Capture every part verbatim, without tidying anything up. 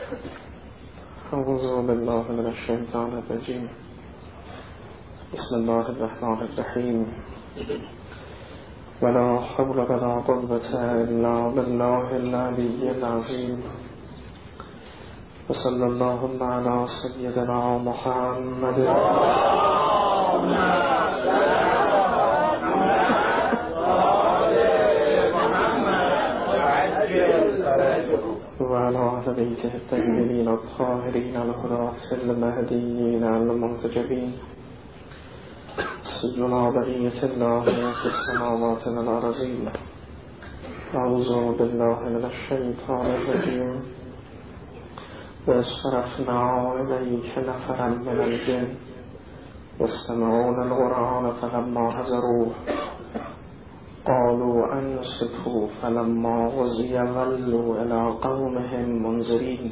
أعوذ بالله من الشيطان الرجيم. بسم الله الرحمن الرحيم. ولا حول ولا قوة إلا بالله العلي العظيم. وصلى الله على سيدنا محمد وعلى أهل بيته الطيبين الطاهرين الهداة المهديين المنتجبين سيدنا بقية الله في السماوات والأرضين. أعوذ بالله من الشيطان الرجيم. وصرفنا إليك نفرا من الجن يستمعون القرآن فلما حضروه قالوا أنصتوا فلما قضي ولوا إلى قومهم منذرين.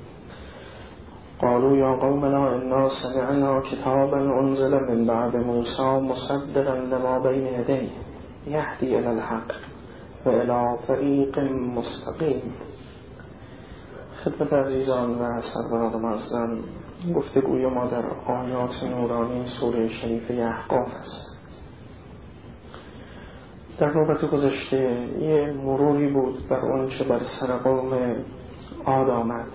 قالوا يا قومنا إنا سمعنا كتابا أنزل من بعد موسى مصدقا لما بين يديه يهدي إلى الحق وإلى طریق مستقیم. خدمت عزیزان و سروران معظم، گفتگوی ما در آیات نورانی سوره شریفه احقاف است. در نوبت گذشته یه مروری بود بر اون چه بر سر قوم عاد آمد،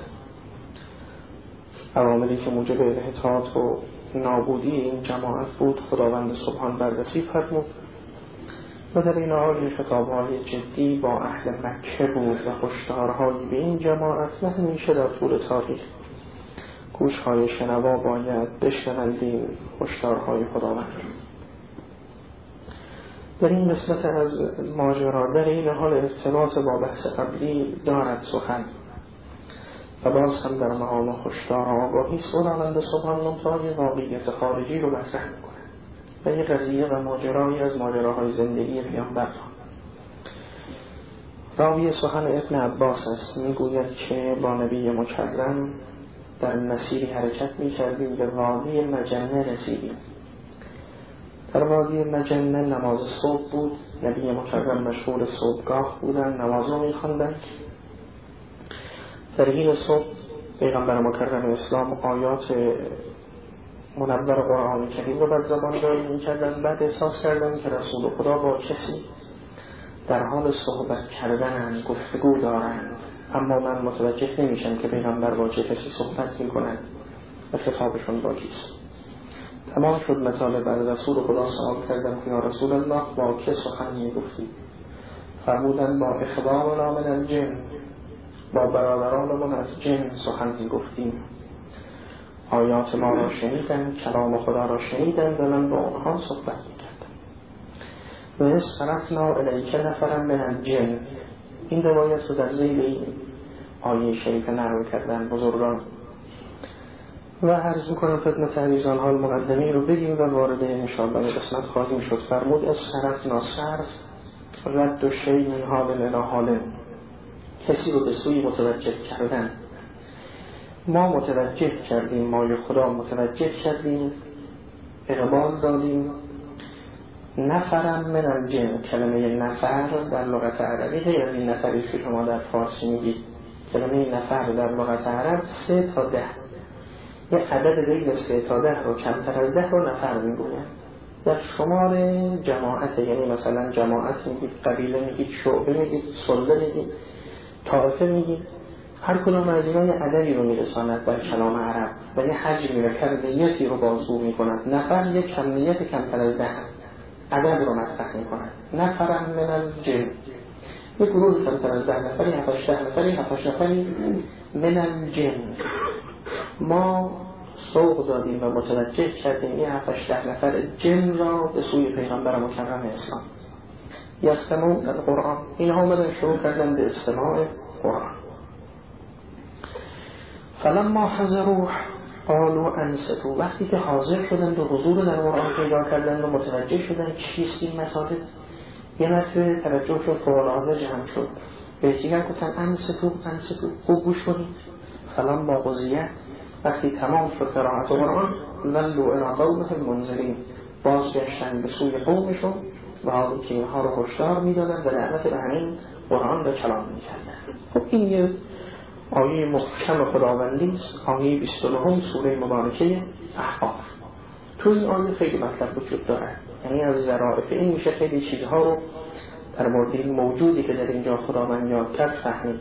عواملی که موجب انحطاط و نابودی این جماعت بود. خداوند سبحان بررسی فرمود و در این حال خطاب‌های جدی با اهل مکه بود و هشدارهایی به این جماعت و همیشه در طول تاریخ گوش‌های شنوا باید بشنوند این هشدارهای خداوند. در این قسمت از ماجرا در این حال ارتباط با بحث قبلی دارد سخن و باز هم در مقام هشدار و آگاهی خداوند سبحان منتها یه واقعیت خارجی رو مطرح میکنه و یه قضیه و ماجرایی از ماجراهای زندگی پیامبر. راوی سخن ابن عباس است، میگوید که با نبی مکرم در مسیری حرکت میکردیم، به وادی مجنه رسیدیم. در وادی مجنه نماز صبح بود. نبی مکرم مشغول صبحگاه بودن، نماز رو میخواندن. در حین صبح پیغمبر مکرم اسلام آیات منور قرآن کریم رو بر زبان داری میکردن. بعد احساس کردن که رسول خدا با کسی در حال صحبت کردن، گفتگو دارند، اما من متوجه نمیشم که پیغمبر با چه کسی صحبت میکنند و خطابشون با کیست. تمام شد مطالب. بعد رسول خدا سوال کردم که یا رسول الله با که سخن میگفتی؟ فرمودن با اخواننا من الجن، با برادرانمون از جن سخن میگفتیم. آیات ما را شنیدن، کلام خدا را شنیدن و من با آنها صحبت میکردم. و صرفنا الیک نفرا من الجن، این روایت رو در ذیل این آیه شریفه نقل کردن بزرگان. و عرض میکنم خدمت عزیزان حال مقدمی رو بگیم و وارد انشاءالله قسمت خواهیم شد. فرمود از صرفنا، صرف رد و شی من حال الی حال، کسی رو به سوی متوجه کردن. ما متوجه کردیم، ما خدا متوجه کردیم، اقبال دادیم. نفرم من الجن، کلمه نفر در لغت عربی غیر از این نفری که شما در فارسی میگید. کلمه نفر در لغت عرب سه تا ده، یه عدد بین سه تا ده رو کمتر از ده رو نفر میگوید. در شمار جماعت، یعنی مثلا جماعت میگید، قبیله میگید، شعبه میگید، سلطه میگید، طائفه میگید. هر کدوم از اینا یه عددی رو میرساند در کلام عرب و یه حجمی و کمیتی رو بازگو میکند. نفر یک کمیت کمتر از ده عدد رو مطرح میکند. نفرم من الجن، یک گروه کمتر از ده نفری، هفتش ده نفری، هفتش نفری من الجن. ما سوق دادیم و متوجه کردیم این هفتش ده نفر جن را به سوی پیغمبر مکرم اسلام. یستمعون القرآن، اینها اومدن شروع کردن به استماع قرآن. فلما حضروه قالوا انصتوا، وقتی که حاضر شدن به حضور در قرآن پیدا کردن و متوجه شدن چیست این مطالب، یه مرتبه توجهشون فوق‌العاده جمع شد. بهتیگر گفتن انصتوا انصتوا، خوب گوش کنید. فلما قضیه، وقتی تمام شد قرائت قرآن، ولوا الی قومهم منذرین، بازگشتن به سوی قومشون و حالی که اینها رو هشدار میدادن و لعنت به همین قرآن را کلام میکردن. خب این یه آیه محکم خداوندی است، آیه بیست و نه سوره مبارکه احقاف. تو این آیه خیلی مطلب وجود داره، یعنی از ظرافت این میشه خیلی چیزها رو در مورد این موجودی که در اینجا خداوند یاد کرد فهمید.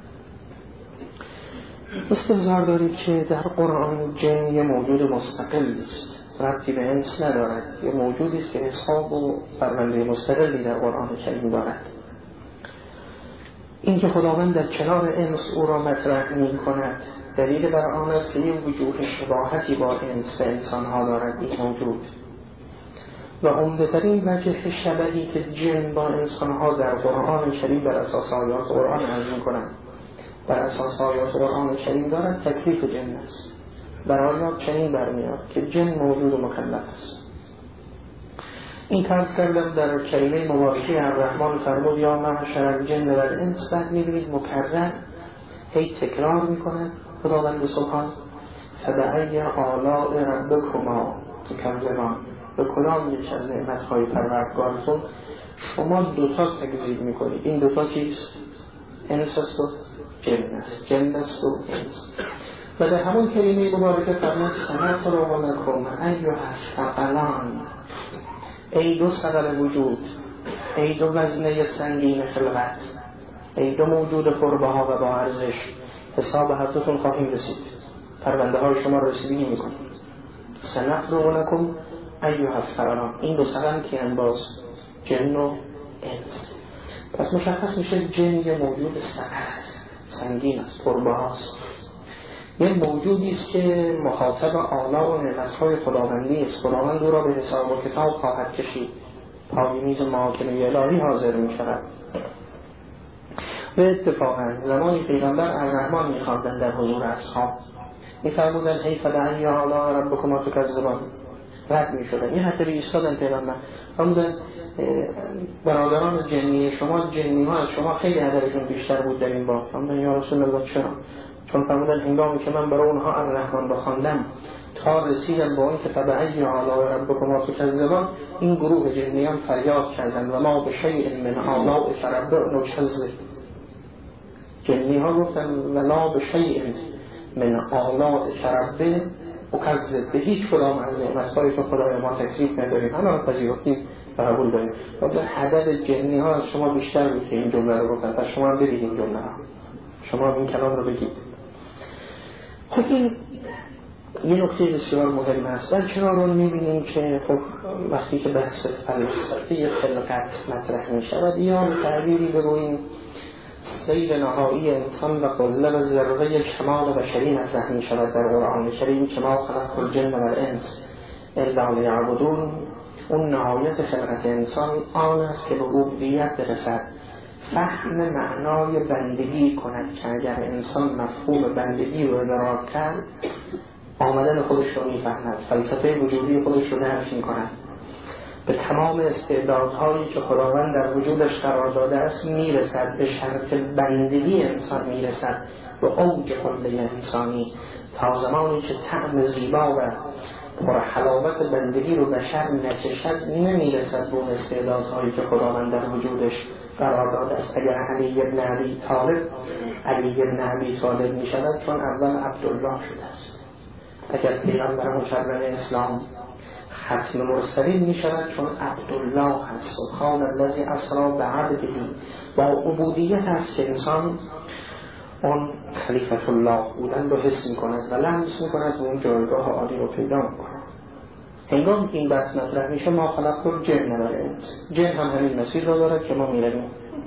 استظهار دارید که در قرآن جن یه موجود مستقل است، ربطی به انس ندارد، یه موجودی است که حساب و پرونده مستقلی در قرآن کریم دارد. این که خداوند در کنار انس او را مطرح می کند دلیل بر آن است که یه وجود شباهتی با انس و انسانها دارد این موجود، و عمده‌ترین وجه شبهی که جن با انسانها در قرآن کریم بر اساس آیات قرآن عرض می‌کنند بر اساس آیات قرآن کریم دارد تکلیف جن است. در آیات چنین برمیاد که جن موجود مکلف است. این طرز کردم در کلمه مبارکه الرحمن فرمود یا معشر الجن و الانس، بعد می‌بینید مکرر هی تکرار می‌کند خداوند سبحان فبأی آلاء ربکما تکذبان، به کدام یک از نعمت‌های پروردگارتون شما دوتا تکذیب می‌کنید. این دوتا چیست؟ انس است و جن است، جن است و انس. و در همون کلمه مبارکه فرمود سنفرغ ایها الثقلان، ای دو ثقل وجود، ای دو وزنه سنگین خلقت، ای دو موجود پربها و با ارزش، حساب حضرتون خواهیم رسید، پرونده های شما رسیدگی میکنیم. سنفرغ لکم ایها الثقلان، این دو ثقل کیان؟ باز جن و انس. پس مشخص میشه جن یه موجود ثقل است، سنگین است، پربهاست، یه موجودی است که مخاطب آلا و نعمت‌های خداوندی است. خداوند او را به حساب و کتاب خواهد کشید، پای میز محاکمه الهی حاضر می‌شود. و اتفاقا زمانی پیغمبر الرحمن می‌خواندند در حضور اصحاب می‌فرمودند ای فدعی آلا ربکما تکذبان، رد می‌شدند. این حتی ایستادن پیغمبر فرمودند برادران جنی شما، جنی ها از شما خیلی عددشون بیشتر بود در این باب. فرمودند یا رسول الله چرا؟ چون فرمودن هنگامی که من برای اونها الرحمن رو خواندم تا رسیدم با این که فبأی آلاء ربکما تکذبان، این گروه جنیان فریاد کردند و ما بشیء من آلاء ربنا نکذب. جنی ها گفتن و لا بشیء من آلاء ربنا نکذب، به هیچ کدام از نعمت‌های تو خدای ما تکذیب نداریم، همه رو پذیرفتیم و قبول داریم. فرمودن عدد جنی ها از شما بیشتر بود که این جمله رو گفتن، پس شما برید این جمله ها، شما این کلام رو بگید. خب این یه نکته بسیار مهم است. در کنار رو می‌بینیم که خب وقتی که بحث فلسفی خلقت مطرح می‌شود یا به تعبیری بگوییم سیر نهایی انسان و قله و ذره کمال بشری مطرح می‌شود در قرآن کریم که ما خلقت الجن و الانس الا لیعبدون، اون نهایت خلقت انسان آن است که به عبودیت برسد، فهم معنای بندگی کند که اگر انسان مفهوم بندگی رو ادراک کرد آمدن خودش رو میفهمد، فلسفه وجودی خودش رو درک میکند، به تمام استعدادهایی که خداوند در وجودش قرار داده است میرسد، به شرط بندگی انسان میرسد، به اوج خلق انسانی، تا زمانی که طعم زیبا و پر حلاوت بندگی رو بشر نچشد نمیرسد به اون استعدادهایی که خداوند در وجودش قرار داده است. اگر علی ابن ابی طالب علی ابن ابی طالب می شود چون اول عبدالله شده است، اگر پیغمبر مکرم اسلام ختم مرسلین می شود چون عبدالله هست. سبحان الذی اسری بعبده، با عبودیت است که انسان اون خلیفت الله بودن رو حس می کند و لمس می کند و اون جایگاه عالی رو پیدا می کند. هنگام که این بحث مطرح میشه ما خلقت الجن و الانس، جن هم همین مسیر رو دارد که ما میرویم،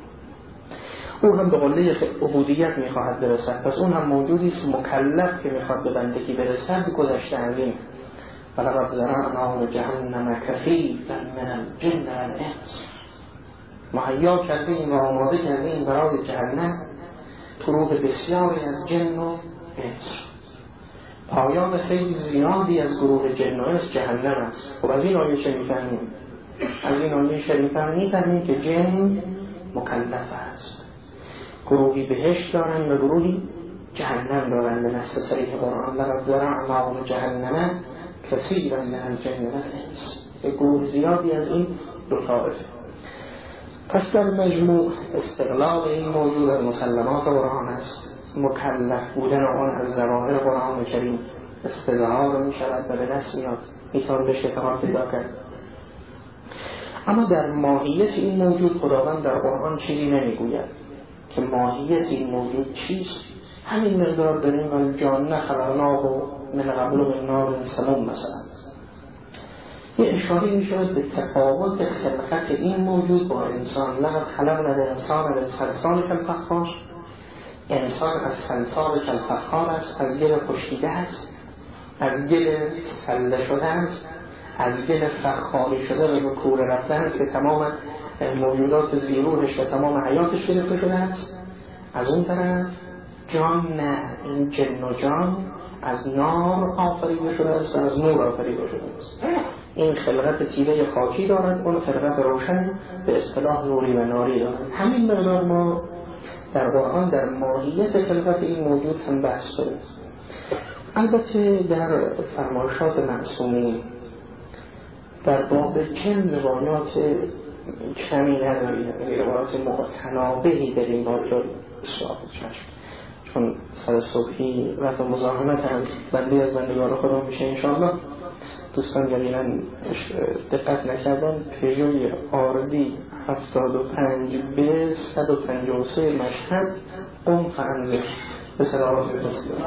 او هم به قله عبودیت میخواهد برسد، پس اون هم موجودی است مکلف که میخواد به بندگی برسد. گذشته از این ولقد ذرأنا لجهنم کثیرا من الجن و الانس، مهیا کردیم و آماده کردیم برای جهنم طروح بسیاری از جن و انس. پایان خیلی زیادی از گروه جن و انس جهنم است. خب از این آیه چه میفهمیم؟ از این آیه شریفه میفهمیم که جن مکلف است، گروهی بهشت دارن و گروهی جهنم دارن. به نص صریح قرآن لقد ذرأنا لجهنم کثیرا من الجن و الانس، یک گروه زیادی از این دو طایفه. پس در مجموع استقلال این موضوع از مسلمات قرآن است مکلف بودن آن از ظواهر قرآن کریم استظهار می شود و به دست میاد، میتوان به شتاب پیدا کرد. اما در ماهیت این موجود خداوند در قرآن چیزی نمیگوید که ماهیت این موجود چیست. همین مقدار داریم الجان خلقناه من قبل من نار سموم مثلا. یه اشاره می شود به تفاوت خلقت این موجود با انسان. لقد خلقنا الانسان من صلصال کالفخار. انسان از صلصال کالفخار است، از گل خشکیده است، از گل سله شده است، از گل فخاری شده و به کوره رفته است که تمام موجودات زیروحش و تمام حیاتش گرفته شده است. از اون طرف جان نه، این جن و جان از نار آفریده شده است و از نور آفریده شده است. این خلقت تیره خاکی دارد، اون خلقت روشن به اصطلاح نوری و ناری دارد. همین مقدار ما در قرآن در ماهیت خلقت این موجود هم بحث داریم. البته در فرمایشات معصومین در باب جن روایات کمی نداریم، روایات متنابهی در این باب داریم. بسیار چشم، چون سر صبحی وقت مزاحمت هم بنده از بندگان خدا میشه انشاءالله. دوستان جلیلاً دقت نکردن، پیجوی آردی هفتاد و پنج به صد و پنجاه و سه مشهد قم فانذر به صلوات بفرستید.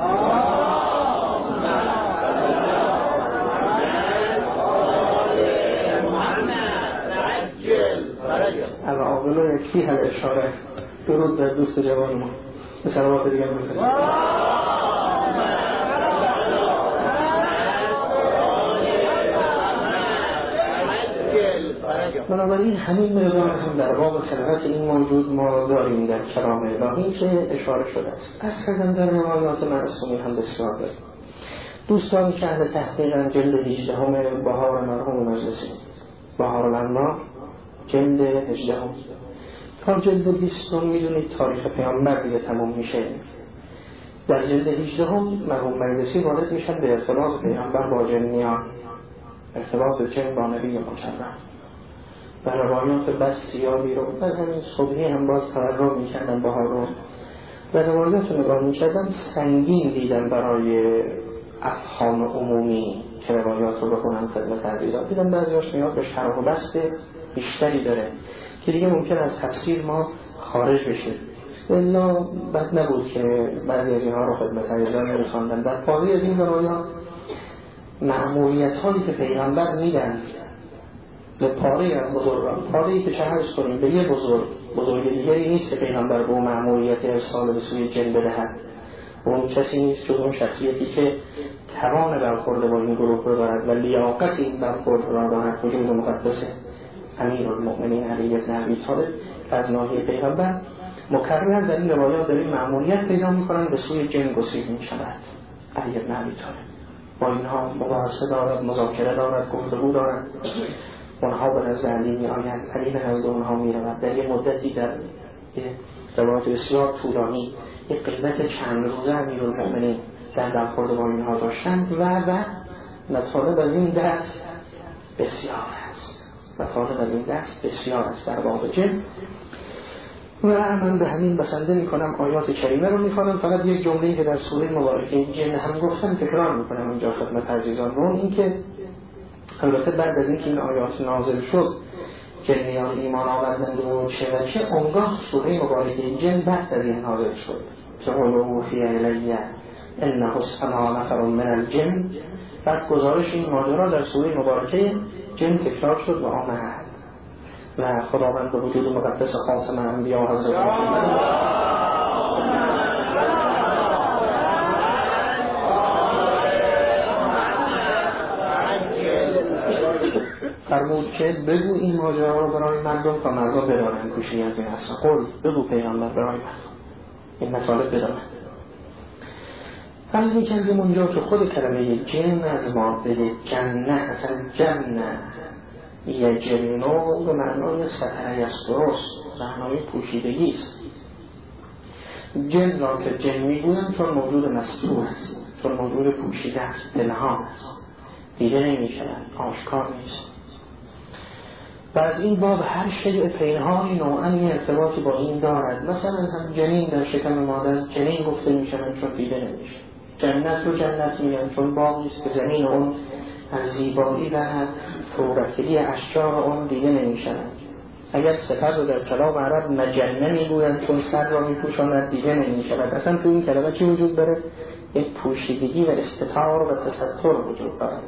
العاقل یکی هر اشاره درود در دوست جوان ما به صلوات دیگر بفرستید. بنابراین همین مقدار هم در باب خلقت این موجود ما داریم در کلام الهی که اشاره شده است. از کردن در روایات معصومی هم بسیار داریم. دوستان که اهل تحقیقاً جلد هجدهم بهار مرحوم مجلسی، بهار الانوار جلد هجدهم تا جلد بیستم میدونید تاریخ پیامبر دیگه تمام میشه. در جلد هجدهم مرحوم مجلسی وارد میشن به ارتباط پیامبر با جنیان، ارتباط جن با نبی مکرم و روایات بس سیابی رو و همین صبحی هم باز تورم میکردن بها رو و روایات رو نگاه میکردن سنگین دیدن برای افهام عمومی که روایات رو بخونن خدمت عزیزان. دیدن بعضیاش میاد به شرح و بست بیشتری داره که دیگه ممکن از تفسیر ما خارج بشه. الا بد نبود که بعضی از اینها رو خدمت عزیزان میخواندن. در پاری از این روایات مأموریت هایی که پیغمبر میدن به پاره از بزرگان، پاره‌ای که چه عرض کنیم به یه بزرگ بزرگ دیگری نیست که پیغمبر به اون مأموریت ارسال به سوی جن بدهد. اون کسی نیست که اون شخصیتی که توان برخورد با این گروه رو دارد و لیاقت این برخورد را دارد. وجود مقدس امیرالمؤمنین علی بن ابی طالب از ناحیه پیغمبر مکرر در این روایات در این مأموریت پیدا می‌کنن به سوی جن گسیل می‌شود. علی بن ابی طالب با اینها مباحثه دارد، مذاکره دارد، گفتگو دارد. اونها به نزد علی می آیند، علی به نزد اونها می رود. در یه مدتی در روایات بسیار طولانی یک قیمت چند روزه امیرالمؤمنین در برخورد با اینها داشتند و و مطالب از این دست بسیار است. مطالب از این دست بسیار است در باب جن و من به همین بسنده می کنم آیات کریمه رو می کنم. فقط یک جمله‌ای که در سوره مبارکه جن هم گفتم تکرار می کنم اینجا خدمت عزیزان رو. این که البته بعد از اینکه این آیات نازل شد جنیان ایمان آوردند و چه و چه اونگاه سوره مبارکه جن بعد از این نازل شد که قل اوحی الیه انه استمع نفر من الجن. بعد گزارش این ماجرا در سوره مبارکه جن تکرار شد و آمد و خداوند به وجود مقدس خاتم انبیا حضرت محمد فرمود که بگو این ماجرا رو برای مردم تا مردم بدانند کوشی از این اصلا. قول بگو پیغمبر برای مردم این مطالب بدانند. فرض می‌کنیم اونجا که خود کلمه جن از ماده جنه اصلا جنه یه جنو به معنای ستره است، درست معنای پوشیدگی است. جن را که جن میگویم چون موجود مستور است، چون موجود پوشیده است، پنهان است، دیده نمی‌شود، آشکار نیست. و از این باب هر شیء پنهانی نوعا یه ارتباطی با این دارد. مثلا هم جنین در شکم مادر جنین گفته میشه چون دیده نمیشه. جنت رو جنت میگن چون باغی است که زمین اون از زیبایی و فورکلی اشجار اون دیده نمیشند. اگر سپر رو در کلام عرب مجنه میگویند چون سر را میپوشاند دیده نمیشود. اصلا تو این کلمه چی وجود داره؟ یک پوشیدگی و استتار و تستر وجود دارد.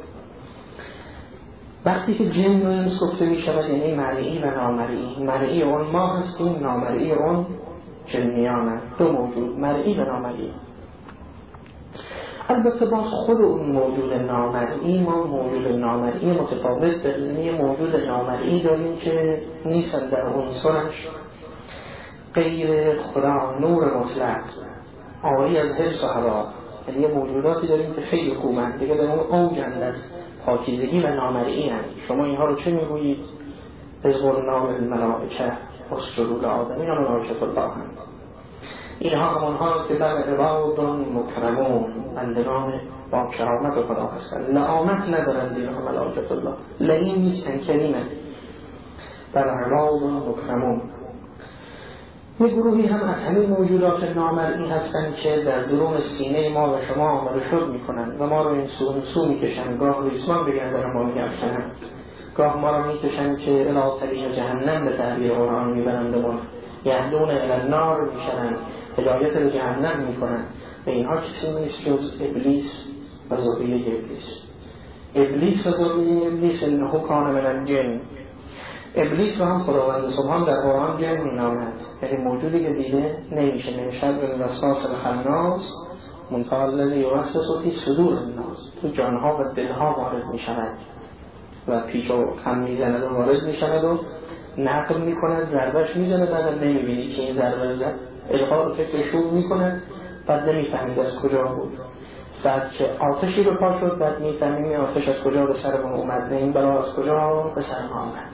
وقتی که جن و انس گفته می شود یعنی مرئی و نامرئی. مرئی اون ما هستیم، نامرئی اون جنیان هست. دو موجود، مرئی و نامرئی. البته باز خود اون موجود نامرئی، ما موجود نامرئی متفاوت داریم. موجود نامرئی داریم که نیستن در عنصرش غیر خدا، نور مطلق، آری از حرص و هوا. یعنی یه موجوداتی داریم که خیلی خوبند، دیگه در اون اوجند از پاکیزگی و نامرئی هست. شما اینها رو چه میگویید؟ از نام الملائکه اسجدوا لآدم، اینا ملائکه الله هم. اینها همون هاست که بر عباد مکرمون، بندگان با کرامت خدا هستند. لعامت ندارند اینها ملائکه الله، لئیم نیستن، کریمه. بر عباد مکرمون. یه گروهی هم از همین موجودات نامرئی هستند که در درون سینه ما و شما آمده شد میکنند و ما رو این سو سو میکشند. گاه ریسمان بگن در ما میگرشند، گاه ما رو میکشند که الی طریق جهنم به تعبیر قرآن میبرندمون، یهدون الی النار میشنند، هدایت به جهنم میکنند. و اینها کسی نیست جز ابلیس و ذریه ابلیس. ابلیس و ذریه ابلیس انه کان من الجن. ابلیس رو هم خداوند سبحان در قرآن جن مینامد، یعنی موجودی که دیده نمیشه. نمیشد به الوسواس الخناس منتهی الذی یوسوس فی صدور الناس، تو جانها و دلها وارد میشود و پیش و خم میزند و وارد میشود و نقل میکند، ضربش میزنه، بعد نمیبینی که این ضربه زد، القا رو فکر شروع میکند، بعد نمیفهمید از کجا بود. بعد که آتشی به پا شد، بعد میفهمید آتش از کجا به سر ما اومد، نه این بلا از کجا به سر ما اومد.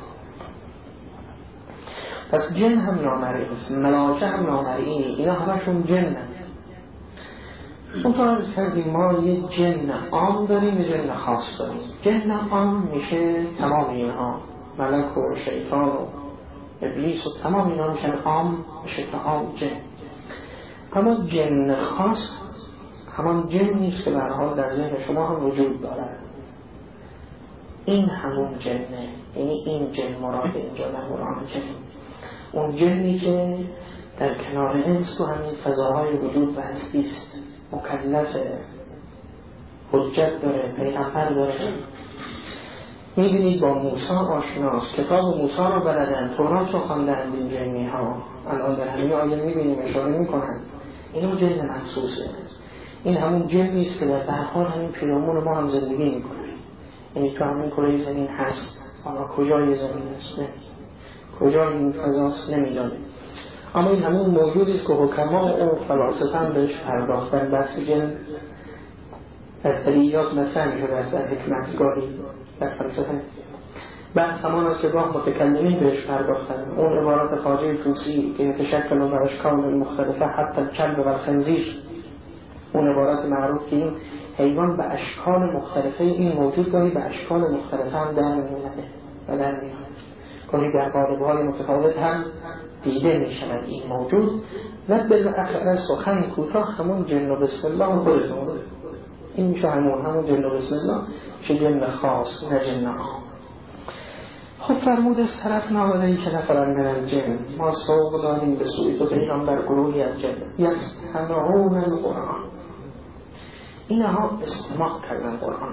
پس جن هم نامرئی است، ملائکه هم نامرئی، اینا همشون جنن. اون تا از کردیم ما یه جن عام داریم، یه جن خاص داریم. جن عام میشه تمام اینها، ملک و شیطان و ابلیس و تمام اینا میشن عام، به شکل عام جن. اما جن خاص همان جن نیست که به هر حال در ذهن شما هم وجود دارد. این همون جنه، یعنی این جن مراد اینجا در قرآن جن، اون جنی که در کنار انس تو همین فضاهای وجود و هستیست، مکلفه، حجت داره، پیغمبر داره. میبینید با موسی آشناست، کتاب موسی رو بلدن، تورات رو خواندن این جنی ها. الان در همین آیه میبینیم اشاره میکنن اینو جن مخصوصه. این همون جنی است که در درحال همین پیرامون ما هم زندگی میکنه. یعنی تو همین کره زمین هست، اما کجای زمین است نه، کجای این فضاست نمیدانه. اما این همون موجودی است که حکما و فلاسفه هم بهش پرداختن. بحث جن در طریقات مطرح میشده است، در حکمتگاهی در فلسفه. بحث همان است که گاه متکلمین بهش پرداختن. اون عبارت خواجه طوسی که تشکل و اشکال مختلفه حتی الکلب و الخنزیر، اون عبارت معروف که این حیوان به اشکال مختلفه این موجود گاهی به اشکال مختلفه هم در میونه و در میونه، گاهی در قالب‌های متفاوت هم دیده می شود این موجود. و بالاخره سخن کوتاه همون جن و بسم الله خودتون، این میشه همون همون جن و بسم الله، چه جن خاص نه جن عام. خب فرمود از طرف نامدهی که نفرن من الجن، ما سوق داریم به سوی تو پیغمبر گروهی از جن یستمعون القرآن، اینها استماع کردن قرآن.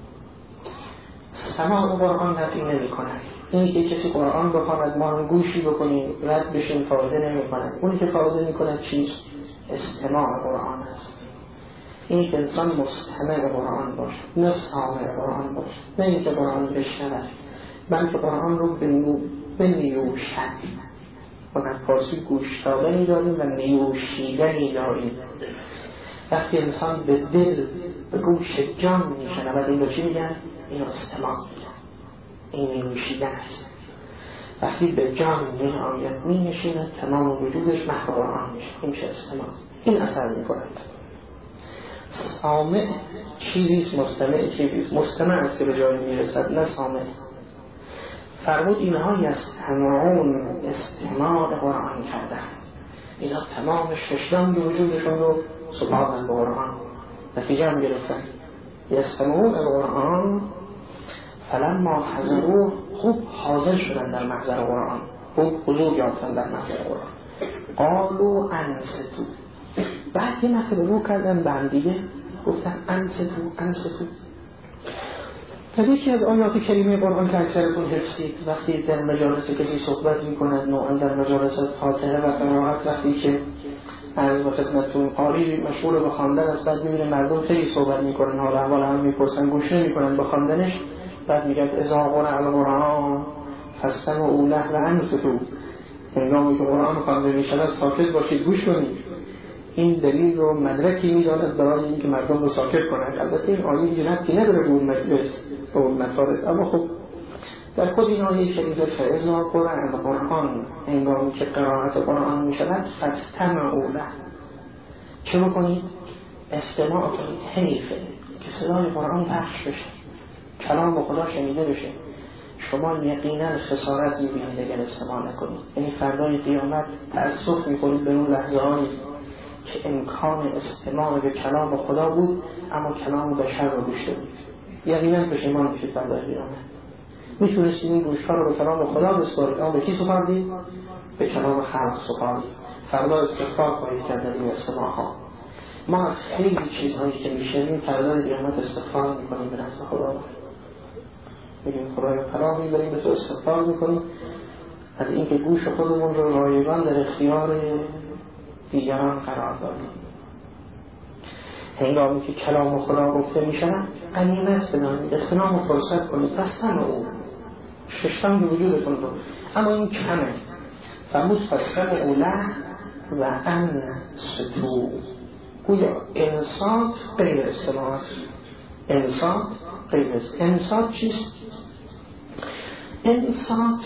سماع قرآن نفی نمی کنن. اینی که کسی قرآن بخواند ما هم گوشی بکنیم رد بشیم فایده نمی کنن. اونی که فایده می کند چیست؟ استماع قرآن است. اینی که انسان مستمع قرآن باشه، نه سامع قرآن باشه، نه اینی که قرآن بشنود، بلکه قرآن رو بنیوشد. و در فارسی گوش دادنی داریم و نیوشیدنی داریم. وقتی انسان به دل به گوش جان میشنود این رو چی میگن؟ این استماع میگن، این نیوشیدن است. وقتی به جان این آیت می نشیند تمام وجودش محو قرآن میشه، این میشه استماع. این اثر میکنند. سامع چیزیست، مستمع چیزیست. مستمع است که به جای میرسد، نه سامع. فرمود اینها یستمعون استماع قرآن کردن، اینا تمام ششم وجودشون رو سپردن به قرآن، نتیجه هم گرفتن. یستمعون القرآن فلما حضروه، خوب حاضر شدن در محضر قرآن، خوب حضور یافتن در محضر قرآن. قالوا انصتوا، بعد یه مرتبه رو کردن به هم دیگه گفتن انصتوا انصتوا. در یکی از آیات کریمه قرآن که اکثرتون حفظید، وقتی در مجالس کسی صحبت میکنند، نوعا در مجالس فاتحه و قرائت، وقتی که عرض و خدمتتون قاری مشغول به خواندن است، بعد میبینه مردم خیلی صحبت میکنن، حالا احوال هم میپرسن، گوش نمیکنن به خواندنش، بعد میگن اذا قرئ القرآن فاستمعوا له و انصتوا، هنگامی که قرآن خوانده میشود ساکت باشید، گوش کنید. این دلیل رو مدرکی میداند برای اینکه مردم رو ساکت کنند. البته این آیه دیگه ربطی نداره به اون مجلس، به اون مطالب، اما خب در خود این آیه شریفه فاذا قرئ القرآن، هنگامی که قرائت قرآن میشود فاستمعوا له، چه بکنید؟ استماع کنید. حیفه که صدای قرآن پخش بشه، کلام خدا شنیده بشه. شما یقینا خسارت میبینید اگر استماع نکنید. یعنی فردای قیامت تأسف میکنید به اون لحظه هایی که امکان استماع به کلام خدا بود اما کلام بشر رو گوش دادید. یقینا پشیمان میشید فردای قیامت. میتونستید این گوش‌ها رو به کلام خدا بسپارید، اما به کی سپردید؟ به کلام خلق سپردید. فردا استغفار کنید که در این استماع ها. ما از خیلی چیزهایی که میشنیم فردای قیامت استغفار میکنیم به نزد خدا، میگیم خدایا پناه میبریم به تو، استغفار میکنیم از اینکه گوش خودمون رو رایگان در اختیار دیگران قرار دادیم. هنگامی که کلام خدا گفته میشن غنیمت بدانید، اغتنام و فرصت کنید، فاستمعوا، ششتن به وجودتون رو. اما این کمه. فرمود فاستمعوا له و انصتوا، گویا انصات غیر استماع، انصات غیر است. انصات چیست؟ انصات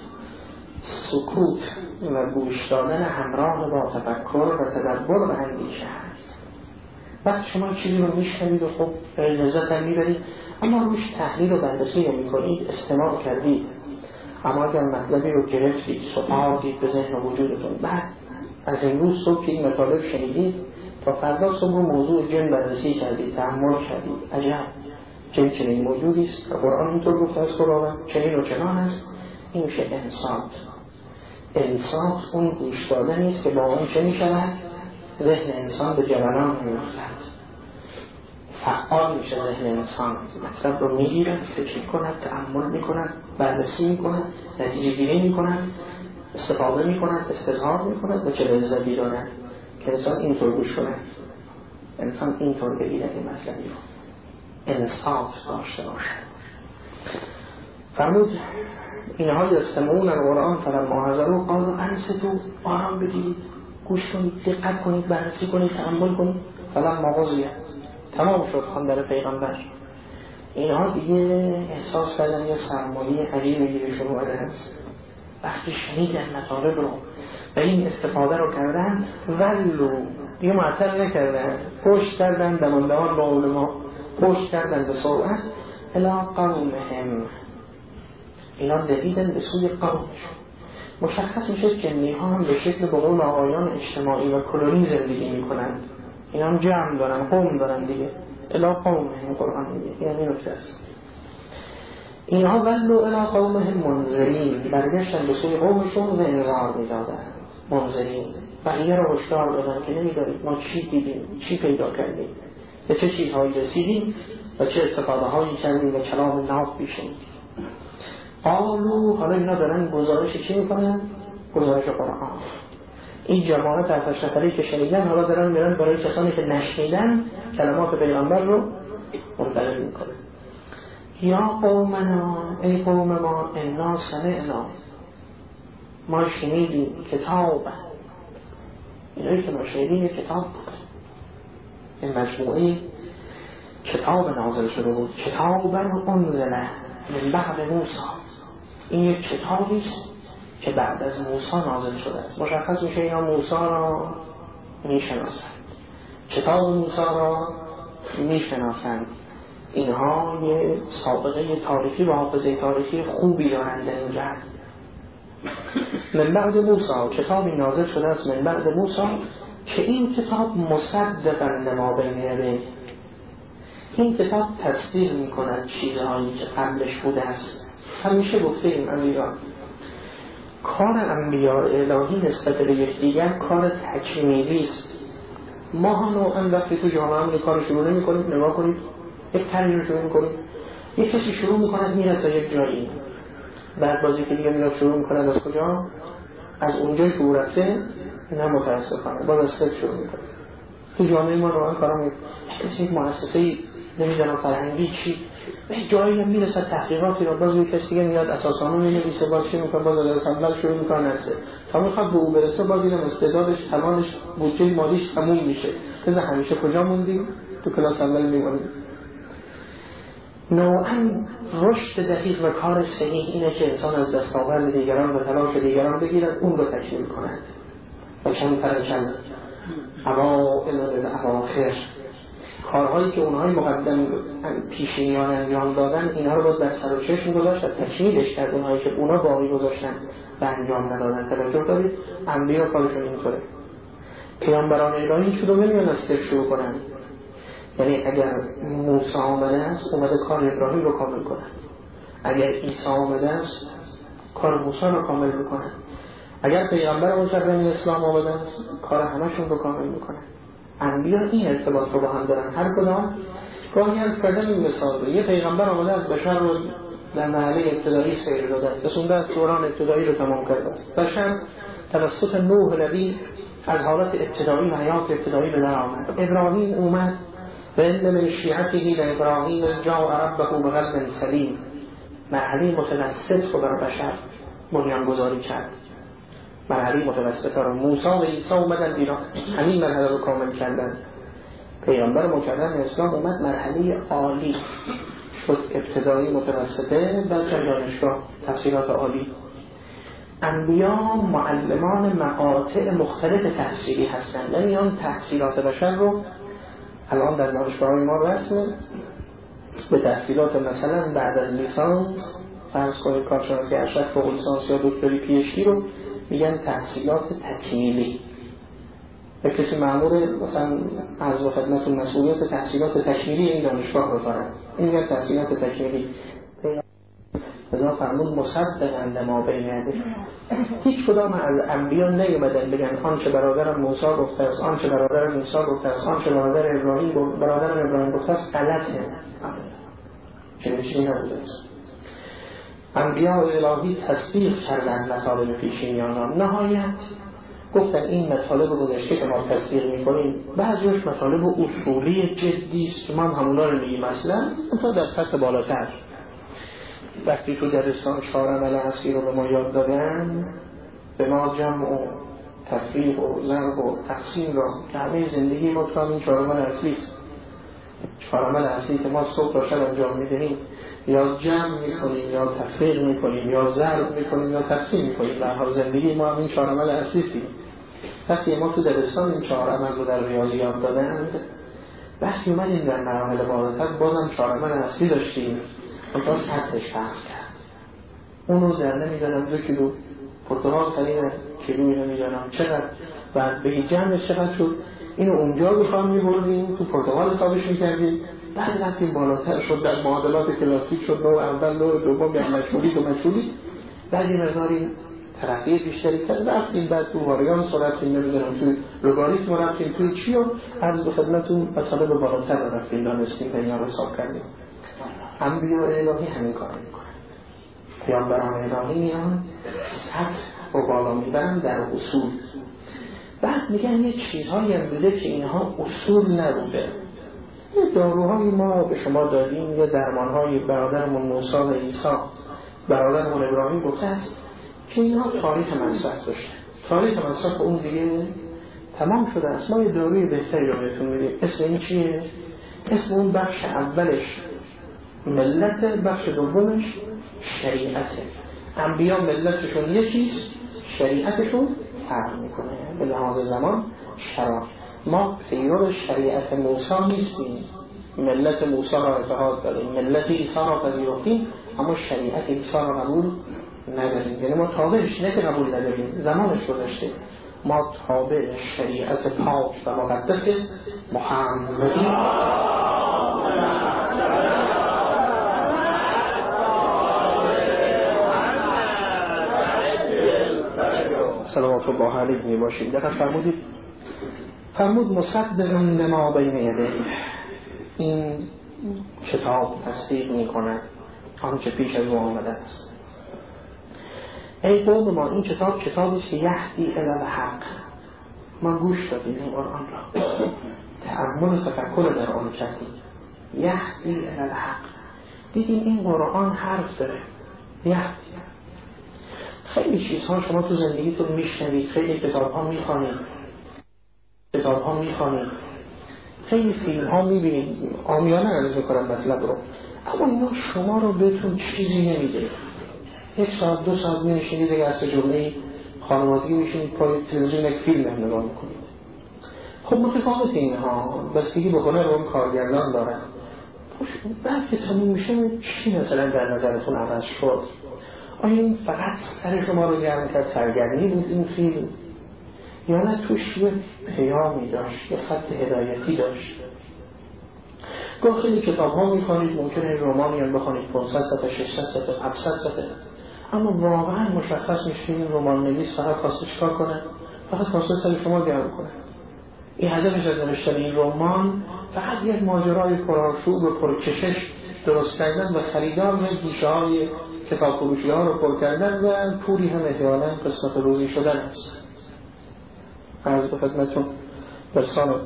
سکوت و گوش دادن همراه با تفکر و تدبر و اندیشه هست. وقتی شما چیزی رو میشنوید و خب لذت هم میبرید اما روش تحلیل و بررسی میکنید، استماع کردید، اما اگر مطلبی رو گرفتید، سپردید به ذهن و وجودتون، بعد از امروز صبح که این مطالب شنیدید تا فردا صبح رو موضوع جن بررسی کردید، تأمل کردید، عجب چنین چنین موجودی است، قرآن اینطور گفته از خداوند، چنین و چنان است. این میشه انصات. انصات اون گوش دادنی است که با اون چه میشود؟ ذهن انسان به جولان میافتد، فعال میشه ذهن انسان، مطلب رو میگیرد، فکر کند، تأمل میکند، بررسی میکند، نتیجه گیری میکند، استفاده میکند، استظهار میکند و چه لذتی دارد که انسان اینطور گوش کند، انسان اینطور بگیرد این مطلبی رو، انصاف داشته باشد. فرمود اینها یستمعون القرآن فلما حضروه قالوا انصتوا، آرام بگیرید، گوش کنید، دقت کنید، بررسی کنید، تأمل کنید. فلما قضی، تمام شد خواندن پیغمبر، اینها دیگه احساس کردن یه سرمایه عجیبی گیرشون اومده است. وقتی شنیدن مطالب رو و این استفاده رو کردن، ولو دیگه معطل نکردن، پشت کردن دماندهان با علما، پشت کردن به سرعت الی قومهم، اینا دویدن به سوی قومشون. مشخص میشه که نیها هم به شکل به قول آقایان اجتماعی و کلونی زندگی میکنن، اینا هم جمع دارن، قوم دارن دیگه، الی قومهم قرآن میگه، یعنی نکته است. اینها ولو الی قومهم منذرین، برگشتن به سوی قومشون و انذار میدادن، منذرین، بقیه رو هشدار دادن که نمیدارید ما چی دیدیم، چی پیدا کردیم، به چه چیزهایی رسیدیم و چه استفاده هایی کردیم و کلام ناب بیشیم. قالو، حالا اینا دارن گزارش چی میکنن؟ گزارش قرآن. این جماعت ارتش نفری که شنیدن حالا دارن میرن برای کسانی که نشنیدن کلمات پیغمبر رو منتقل میکنن. یا قومنا، ای قوم ما، انا سمعنا، ما شنیدیم کتاب، اینایی که ما شنیدیم کتاب بود، این مجموعه کتاب نازل شده بود، کتاب انزله من بعد موسی، این یک کتابی است که بعد از موسی نازل شده است. مشخص میشه اینا موسی را میشناسند، کتاب موسی را میشناسند، اینها یه سابقه تاریخی و حافظه تاریخی خوبی دارند در این جهت. من بعد موسی، کتابی نازل شده است من بعد موسی که این کتاب مصدقا لما بین یدیه، این کتاب تصدیق میکند چیزهایی که قبلش بوده است. همیشه گفته این انبیا کار انبیاء الهی نسبت به یکدیگر کار تکمیلی است. ما ها نوعا وقتی تو جامعه هم کار شروع نمی کنید، نگاه کنید یک تغییر رو شروع میکنید، یک کسی شروع میکند میره تا یک جایی، بعد بازی که دیگه میاد شروع میکند از کجا؟ از اونجایی که او رفته نه متاسفانه باز از صفر شروع میکنه. تو جامعه ما نوعا کارا میکنه کسی یک مؤسسه‌ای نمیدونم فرهنگی چی به جایی هم میرسه تحقیقاتی رو باز یک کسی دیگه میاد اساسانو مینویسه باز چی میکنه باز از اول شروع میکنه نرسه تا میخواد به او برسه باز اینم استعدادش توانش بودجه مالیش تموم میشه. لذا همیشه کجا موندیم؟ تو کلاس اول میمونیم. نوعا رشد دقیق و کار صحیح اینه که انسان از دستاورد دیگران و تلاش دیگران بگیرد اون رو تکمیل کند و کم ترکن اما الان اواخر کارهایی که اونهای مقدم پیشینیان انجام دادن اینها رو باید بر سر و چشم گذاشت و تکمیلش کرد. اونهایی که اونا باقی گذاشتن و انجام ندادن توجه دارید. انبیا کارشون اینطوره. پیامبران الهی شروع نمیان از صفر شروع کنن. یعنی اگر موسی آمده است اومده کار ابراهیم رو کامل کنن، اگر عیسی آمده است کار موسی رو کامل میکنن، اگر پیغمبر مکرم اسلام آمده است کار همشون رو کامل میکنن. انبیا این ارتباط رو با هم دارن. هر کدام گاهی از کردن این مثال رو یه پیغمبر آمده از بشر رو در مرحله ابتدایی سیر داده است، رسونده از دوران ابتدایی رو تمام کرده است. بشر توسط نوح نبی از حالت ابتدایی و حیات ابتدایی به در آمد. ابراهیم اومد و ان من شیعته لابراهیم جاء ربه بقلب سلیم، مرحله متوسط رو برای بشر بنیان گذاری کرد. مرحله متوسط رو موسی و عیسی اومدن بیرون همین مرحله رو کامل کردن. پیامبر مکرم اسلام اومد مرحله عالی شد، ابتدایی متوسطه و دانشگاه تفسیرات عالی. انبیا معلمان مقاطع مختلف تحصیلی هستند، یعنی آن تحصیلات بشر رو الان در دانشگاه‌های ما رسمه به تحصیلات مثلا بعد از لیسانس فرض کنید کارشناسی ارشد فوق لیسانس یا دکتری پی اچ دی رو میگن تحصیلات تکمیلی. و کسی مأمور مثلا عرض خدمتتون مسئولیت تحصیلات تکمیلی این دانشگاه رو دارن، این میگن تحصیلات تکمیلی. لذا فرمود مصدقا لما بین یدیه. هیچ کدام از انبیا نیومدن بگن آنچه برادرم موسی گفته است، آنچه برادرم موسی گفته است، آنچه برادر ابراهیم برادرم ابراهیم گفته است غلطه. چنین چیزی نبوده است. انبیا الهی تصدیق کردن مطالب پیشینیان. نهایت گفتن این مطالب گذشته که ما تصدیق میکنیم بعضیش مطالب اصولی جدی است که ما هم همونا رو میگیم اصلا تا در سطح بالاتر. وقتی تو درستان چهار عمل اصلی رو به ما یاد دادن به ما جمع و تفریق و ضرب و تقسیم را که همه زندگی ما تو همین چهار عمل اصلی است. چهار عمل اصلی که ما صبح تا شب انجام میدهیم یا جمع میکنیم یا تفریق میکنیم یا ضرب میکنیم یا تقسیم میکنیم. در حال زندگی ما همین چهار عمل اصلی است. وقتی ما تو درستان این چهار عمل رو در ریاضیات دادن وقتی اومدیم در مراحل بالاتر بازم چهار عمل اصلی داشتیم تا سطحش فرق کرد. اون رو در نمیدانم دو کیلو پرتقال خریدن کیلویی نمیدانم چقدر بعد بگی جمعش چقدر شد اینو اونجا بخوام میبردیم تو پرتقال حسابش میکردیم. بعد وقتی بالاتر شد در معادلات کلاسیک شد نوع اول نوع دوم یا مشمولی دو مشمولی بعد این مقداری ترقی بیشتری کرد رفتیم بعد تو واریانس رفتیم نمیدونم تو لوگاریتم رفتیم توی چی و عرض به خدمتون مطالب بالاتر رفتیم دانستیم و اینا رو حساب کردیم. انبیا الهی همین کار میکنن. پیامبران الهی میان سطح و بالا میبرن در اصول. بعد میگن یه چیزهایی هم بوده که اینها اصول نبوده. یه داروهایی ما به شما دادیم، یه درمانهایی برادرمون موسی و عیسی برادرمون ابراهیم گفته است که اینها تاریخ مصرف داشته. تاریخ مصرف اون دیگه تمام شده است. ما یه داروی بهتری رو بهتون میدیم. اسم این چیه؟ اسم اون بخش اولش ملت، بخش دومش شریعته. انبیا ملتشون یکیست، شریعتشون فرق میکنه به لحاظ زمان شرایط. ما پیرو شریعت موسی نیستیم، ملت موسی را اتحاد داریم، ملت عیسی را پذیرفتیم، اما شریعت عیسی را قبول نداریم. یعنی ما تابعش نه که قبول نداریم، زمانش گذشته، ما تابع شریعت پاک و مقدس محمدی صلوات الله علیه می باشیم. دقیق فرمودید، فرمود مصدقا لما بین یدیه، این کتاب تصدیق می کند آنچه پیش از او آمده است. ای قوم ما، این کتاب کتابی است که یهدی الی الحق. ما گوش دادیم این قرآن را، تأمل و تفکر در آن کردیم. یهدی الی الحق، دیدیم این قرآن حرف داره. یهدی، خیلی چیزها شما تو زندگیتون میشنوید، خیلی کتاب ها میخوانید، کتاب ها میخوانید، خیلی فیلم ها میبینید، عامیانه عرض میکنم مطلب رو، اما اینا شما رو بهتون چیزی نمیده. یک ساعت دو ساعت میشینید دیگه از جمله خانوادگی میشینید پای تلویزیون یک فیلم هم نگاه میکنید. خب متفاوت اینها بستگی به هنر اون کارگردان دارن. بعد که تموم میشه چی مثلا در نظرتون عوض شد؟ آیا این فقط سر شما رو گرم کرد، سرگرمی بود این فیلم، یا نه توش یه پیامی داشت، یه خط هدایتی داشت؟ گاه خیلی کتاب ها میخوانید، ممکنه رمانی هم بخوانید پانصد صفحه، ششصد صفحه، هفتصد صفحه، اما واقعا مشخص میشه این رمان نویس فقط خواسته چیکار کنه؟ فقط خواسته سر شما گرم کنه. این هدفش از نوشتن این رمان فقط یک ماجرای پرآشوب و پرکشش درست کردن و خریدار و گیشه های کتاب فروشی ها رو پر کردن و پولی هم احیانا قسمت روزی شدن است. عرض به خدمتتون در سال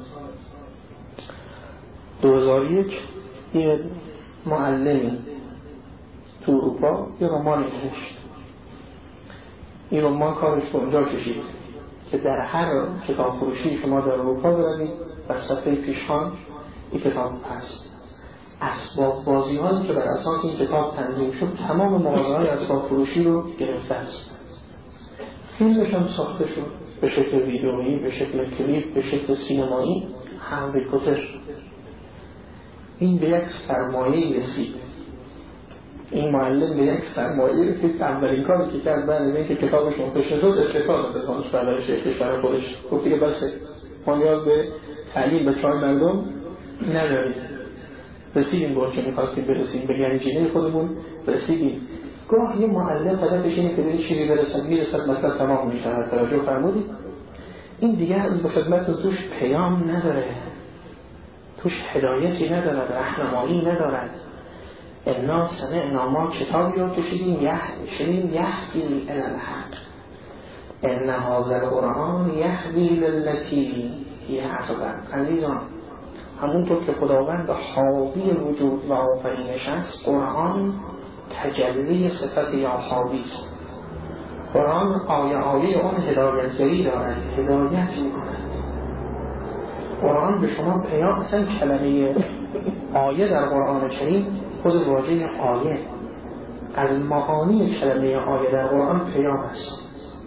دو هزار و یک یه معلمی تو اروپا یه رمان نوشت. این رمان کارش رو اونجا کشید که در هر کتاب فروشی شما در اروپا بروید بر صفحه پیشخوان این کتاب هست. اسباب بازی هایی که بر اساس این کتاب تنظیم شد تمام مغازه های اسباب فروشی رو گرفته است. فیلمش هم ساخته شد به شکل ویدئویی، به شکل کلیپ، به شکل سینمایی. هنری پوتر این به یک سرمایه رسید. این معلم به یک سرمایه رسید. اولین کاری که کرد بعد از اینکه کتابش منتشر شد استعفا داد از آنش برای شرکتش برای خودش. گفت دیگه بسه، ما نیاز به تعلیم به چای مردم نداریم. رسیدیم به چه می‌خواستیم برسیم، به گنجینه خودمون رسیدیم. گاه یه معلم هدفش اینه که به چیزی برسد، میرسد مطلب تمام میشه. توجه فرمودید؟ این دیگه از به خدمت توش پیام نداره، توش هدایتی ندارد، راهنمایی ندارد. انا سمعنا، ما کتابی رو کشیدیم، یهدی شدیم، یهدی الی الحق، ان هذا القرآن یهدی للتی هی اقوم. عزیزان، همونطور که خداوند حاوی وجود و آفرینش است، قرآن تجلی صفت یا حاوی است. قرآن آیه آیه اون هدایتگری دارد، هدایت می کند. قرآن به شما پیام، اصلا کلمه آیه در قرآن کریم خود واژه آیه از معانی کلمه آیه در قرآن پیام است.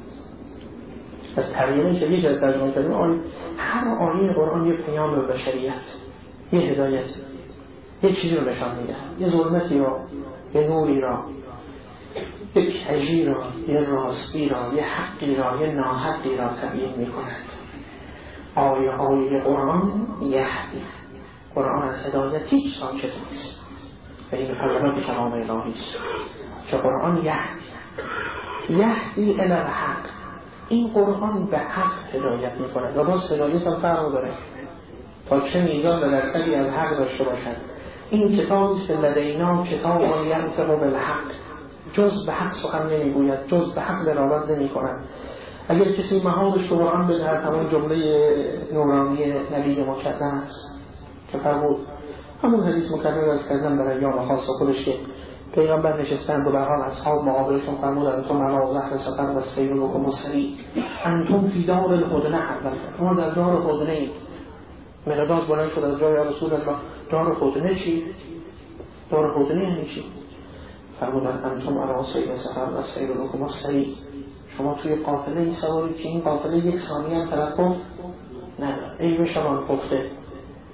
از ترجمه که یک از ترجمه کردیم آیه، هر آیه قرآن یه پیام به بشریت، یه هدایت، یه چیزی رو نشان میده، یه ظلمتی را، یه نوری را، یه کجی را، یه راستی را، یه حقی را، یه ناحقی را تبیین میکند. آیه آیه قرآن یهدی، قرآن از هدایت هیچ ساکت نیست و این کلمات کلام الهی است که قرآن یهدی یهدی الی الحق. این قرآن به حق هدایت میکند و باز هدایت هم فرق داره تا چه میزان و درصدی از حق داشته باشد. این کتابی است که لدینا کتاب ینطق بالحق، جز به حق سخن نمیگوید، جز به حق دلالت نمیکند. اگر کسی مهارش به قرآن بدهد، همون جمله نورانی نبی مکرم است که فرمود، همون حدیث مکرر از کردن در ایام خاص خودش که پیغمبر نشستند و به حال اصحاب مقابلشون فرمودند انتم علی ظهر سفر و سیر لکم السری، انتم فی دار الهدنه، ما در دار هدنه اید. مقداس بلند شد از جای رسول الله، دار هدنه چی؟ دار هدنه یعنی چی؟ فرمودند انتم علی سیر سفر و سیر لکم السری، شما توی قافله ای سوارید که این قافله یک ثانیه هم توقف نداره، ای به شما پخته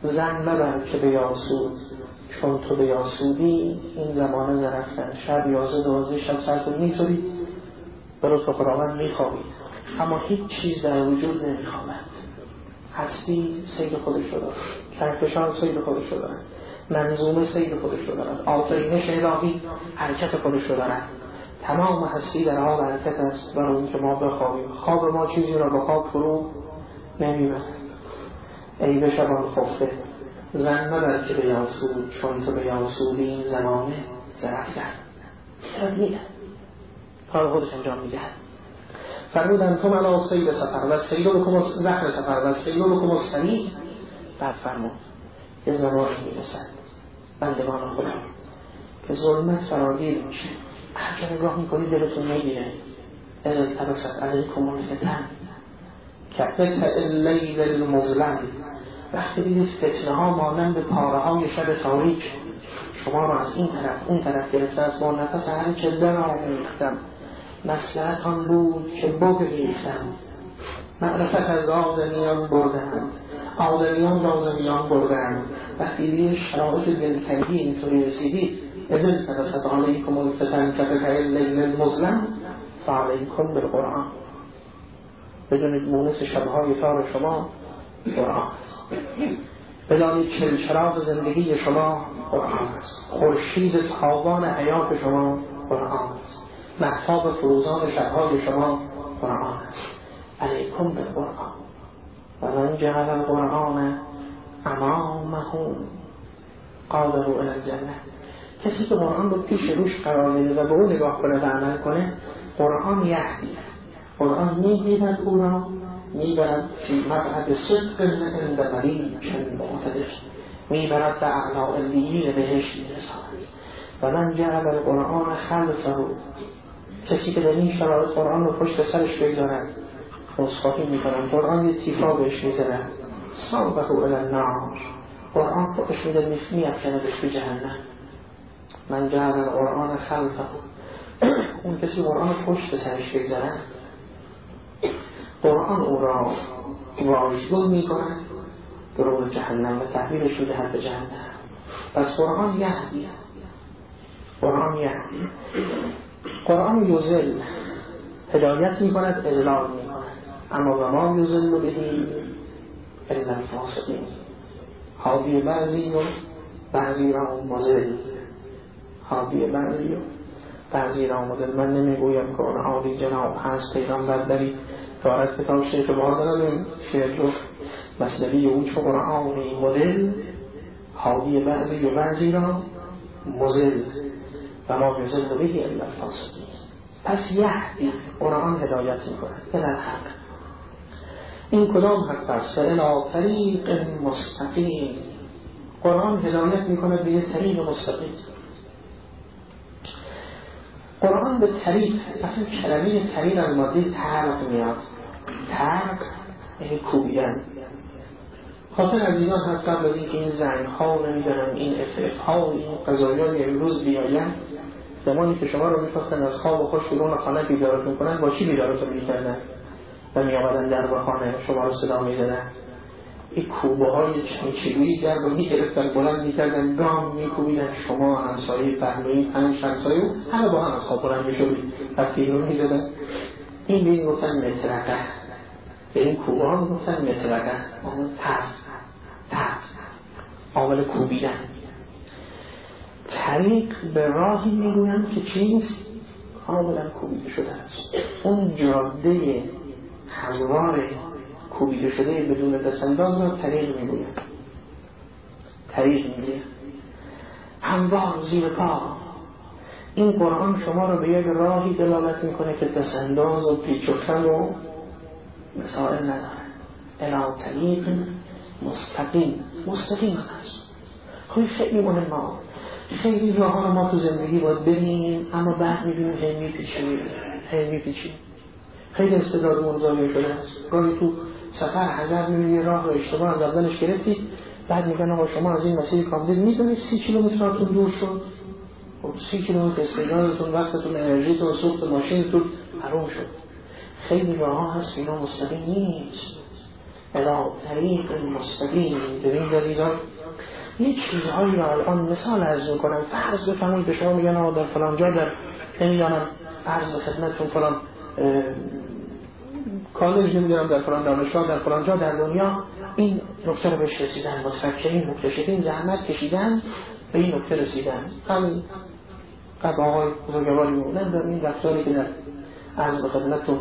زن مبر که به یاسود چون تو به یاسودی. این زمانه زرفتن شب یازه دوازه شب سرتون میذاری برو تو خداوند میخوابی، اما هیچ چیز در وجود نمیخوابد. هستی سید خودش رو دارد، کهکشان سید خودش رو دارد، منظومه سید خودش رو دارد، آفرینش الهی حرکت خودش رو دارد. تمام هستی در حال حرکت است برای اون که ما بخوابیم. خواب ما چیزی را به خواب فرو نمیبرد. ای به شبان خفته زن مبر که به یاسود چون تو به یاسودی. این زمانه زرفتن چرا میگن کار خودش انجام میده. فرمودن تو ملا سید سفر و سیلو بکم زهر سفر و سیلو بکم سریع. بعد فرمود یه زمانی میرسد بندگان خدا که ظلمت فراگیر میشه، هر که نگاه میکنی دلتون میگیره. از تبست علیکم الفتن کفتن اللیل المظلم. وقتی دیدید فتنه ها مانند پاره های شب تاریک شما را از این طرف اون طرف گرفته است، با نفس هر چه در آمیختم مصلحتان بود که بگریختم. معرفت از آدمیان بردند، آدمیان آدمیان بردند. وقتی دیدید شرایط دلتنگی اینطوری رسیدید، ازل تبست علیکم الفتن کفتن اللیل المظلم فعلیکم بالقرآن. بدونید مونس شبهای تار شما قرآن است. بدانید چلچراغ زندگی شما قرآن است. خورشید تابان حیات شما قرآن است. مهتاب فروزان شبهای شما قرآن است. علیکم بالقرآن و من جعل القرآن امامه قادر الی الجنه. کسی که قرآن رو پیش روش قرار میده و به اون نگاه کنه و عمل کنه، قرآن یهدی، قرآن میگیرد او را میبرد فی مقعد صدق عند ملیک مقتدر، میبرد به اعلی علیین بهشت میرساند. و من جعل القرآن خلفه. کسی که در این شرایط قرآن رو پشت سرش بگذارد عذرخواهی میکنن، قرآن یه تیفا بهش میزنن، سابقه الی النار، قرآن خودش میده میافکنه به جهنم. من جعل القرآن خلفه. اون کسی قرآن پشت سرش بگذارن قرآن او را واژگون میکنه درون جهنم و تحویلش میدهد به جهنم. پس قرآن یهدی، قرآن یهدی، قرآن یضل هدایت میکند، اضلال میکند. اما و ما یضل بهی الا الفاسقین. حاوی بعضی و بعضی را مضل، حاوی بعضی و بعضی را مضل. من نمیگویم که اون عالی جناب هست پیغمبر داری دارد کتاب شیخ بادرم شیخ رو مسئله اون چه قرآنی مدل حاوی بعضی و بعضی را مضل و ما یضل بهی الا الفاسقین. پس یهدی، قرآن هدایت میکند الی الحق. این کدام حق است؟ الی طریق مستقیم. قرآن هدایت میکند به یک طریق مستقیم. قرآن به طریق، اصلا کلمه طریق از ماده طرق میاد. طرق یعنی کوبیدن. خاطر عزیزان هست قبل از اینکه این زنگ ها نمیدونم این اف اف ها این قضایای امروز بیاین، زمانی که شما رو میخواستن از خواب خود شروع خانه بیدارت میکنن، با چی بیدارتون میکردن و میآمدن در خانه شما رو صدا میزدن؟ این کوبه های چنچیلویی در رو میگرفتن بلند میکردن، گام میکوبیدن، شما همسایه پهلوی پنج همسایه همه با هم از خواب بلند میشدید وقتی این رو میزدن. این به این گفتن مطرقه، به این کوبه ها میگفتن مطرقه، آمد ترد ترد عامل کوبیدن. طریق به راهی میگویم که چیست کاملا کوبیده شده است. اون جاده هموار کوبیده شده بدون دستانداز را طریق میگویم. طریق میگویم هموار زیر پا. این قرآن شما را به یک راهی دلالت میکنه که دستانداز و پیچ و خم و مسائل نداره. الی طریق مستقیم. مستقیم است. خیلی خیلی مهمه. خیلی راه ها ما تو زندگی باید بریم، اما بعد میبینیم هی میپیچیم هی میپیچیم. خیلی استعدادمون ضایع شده است. گاهی تو سفر حضر میبینی راه رو اشتباه از اولش گرفتید، بعد میگن آقا شما از این مسیر کامل میدونید سی کیلومتراتون دور شد. خب سی کیلومتر استعدادتون، وقتتون، انرژیتون، سوخت ماشینتون حروم شد. خیلی راه ها هست اینا مستقیم نیست. الی طریق مستقیم. ببینید عزیزان یک چیزهایی را الان مثال عرض میکنم. فرض بفرمایید به شما میگن آقا در فلان جا در نمیدونم عرض خدمتتون فلان کالج نمیدونم در فلان دانشگاه در فلان جا در دنیا این نکته رو بهش رسیدن، متفکرین مکتشفین زحمت کشیدن به این نکته رسیدن. همین قبل آقای بزرگواری موندن در این رفتاری که در عرض خدمتتون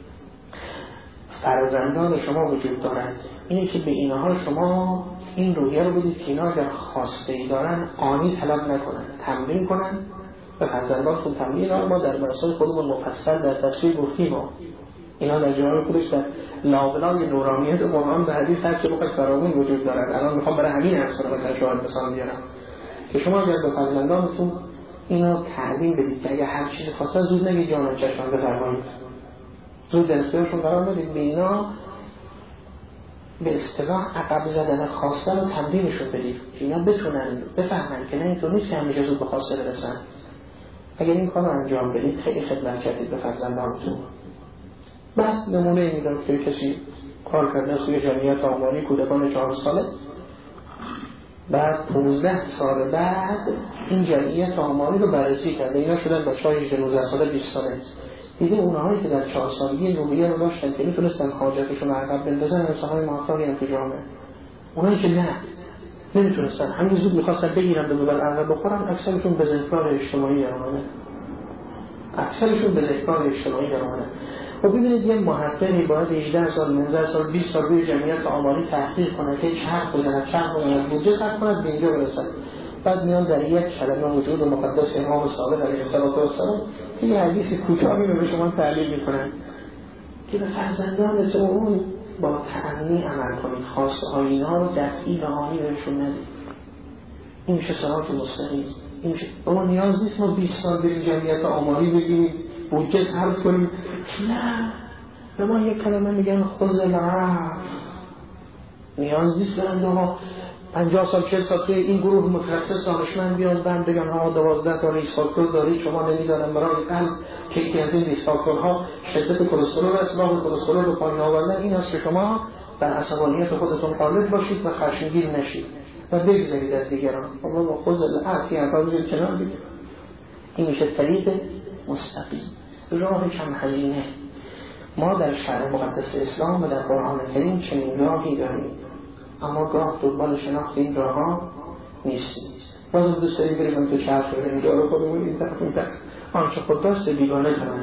فرزندان شما وجود دارند، اینه که به اینها شما این رویه رو بدید که اینا اگر خواسته ای دارن آنی طلب نکنن، تمرین کنن و فرزندانتون تمرین ها. ما در درسای خودمون مفصل در تفسیر گفتیم ها اینا در جامعه خودش در لابلای نورانیت قرآن به حدیث هر چه بخواید فرامون وجود دارن. الان میخوام برای همین عرض کنم مثلا شاید مثال بیارم که شما اگر به فرزندانتون اینا تعلیم بدید که اگر هر چیزی خواستن زود نگید جانم چشمان بفرمایید، زود در اختیارشون قرار ندید، به اینا به اصطلاح عقب زدن خواستن و تمرینشون بدید که اینا بتونن بفهمن که نه اینطور نیست که همیشه زود به خواسته برسن. اگر این کار رو انجام بدید خیلی خدمت کردید به فرزندانتون. بعد نمونه میدم که کسی کار کرده سوی جمعیت آماری کودکان چهار ساله، بعد پونزده سال بعد این جمعیت آماری رو بررسی کرده، اینا شدن بچه‌های هجده نوزده ساله بیست ساله، دیده اونهایی که در چهار سالگی رویه رو داشتن که میتونستن حاجتشون رو عقب بندازن انسان‌های موفقی هم تو جامعه، اونایی که نه نمیتونستن همین زود میخواستن بگیرن به ببل عقب بخورن، اکثرشون به ذکرار اجتماعی در اومدن اکثرشون به ذکرار اجتماعی در اومدن. و ببینید یه محققی باید هجده سال نوزده سال بیست سال روی جمعیت آماری تحقیق کنه که چرخ بزنه چرخ بزنه بودجه صرف کنه به اینجا برسن، بعد میان در یک کلمه وجود مقدس امام صادق علیه السلام که یه حدیث کوتاهی رو به شما تعلیم میکنن که به فرزندانتون با تأنی عمل کنید، خواسته های اینا رو دفعی و آنی بهشون ندید. این میشه صراط مستقیم. این میشه اما نیاز نیست ما بیست سال بریم جمعیت آماری بگیریم بودجه صرف کنیم، نه به ما یک کلمه میگن خذ العفو. نیاز نیست برند ها پنجاه سال چهل سال توی این گروه متخصص دانشمند بیان بند بگن ها دوازده تا ریس فاکتور دارید شما نمیدانم برای قلب که یکی از این ریس فاکتورها شدت کلسترول اصلاح کلسترول رو پایین آوردن، این است که شما بر عصبانیت خودتون غالب باشید و خشمگین نشید و بگذارید از دیگران. الله با خذ العفو یعنی بازید کنار بگید. این میشه طریق مستقیم، راه کم هزینه. ما در شرع مقدس اسلام و در قرآن کریم چنین راهی داریم، اما گاه دنبال شناخت این راه ها نیستیم. بازم دوست داریم بریم تو چرخ بزنیم دارو خودمون این طرف این طرف آنچه خود داشت بیگانه کنند.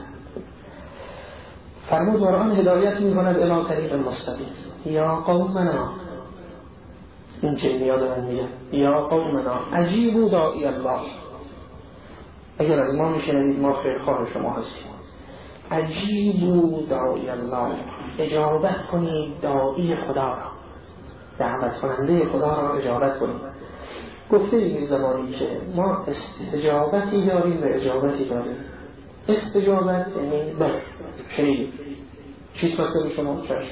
فرمود قرآن هدایت می کند الی طریق مستقیم. یا قومنا، این جنیا دارن میگن یا قومنا عجیبوا داعی الله. اگر از ما میشنوید ما خیرخواه شما هستیم. عجیبوا داعی الله، اجابت کنید داعی خدا را، دعوت کننده خدا را اجابت کنید. گفته این زمانی که ما استجابتی داریم و اجابتی داریم. استجابت یعنی بله شنیدید چیز مطلب شما چشم،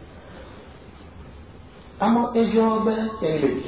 اما اجابت یعنی بگید.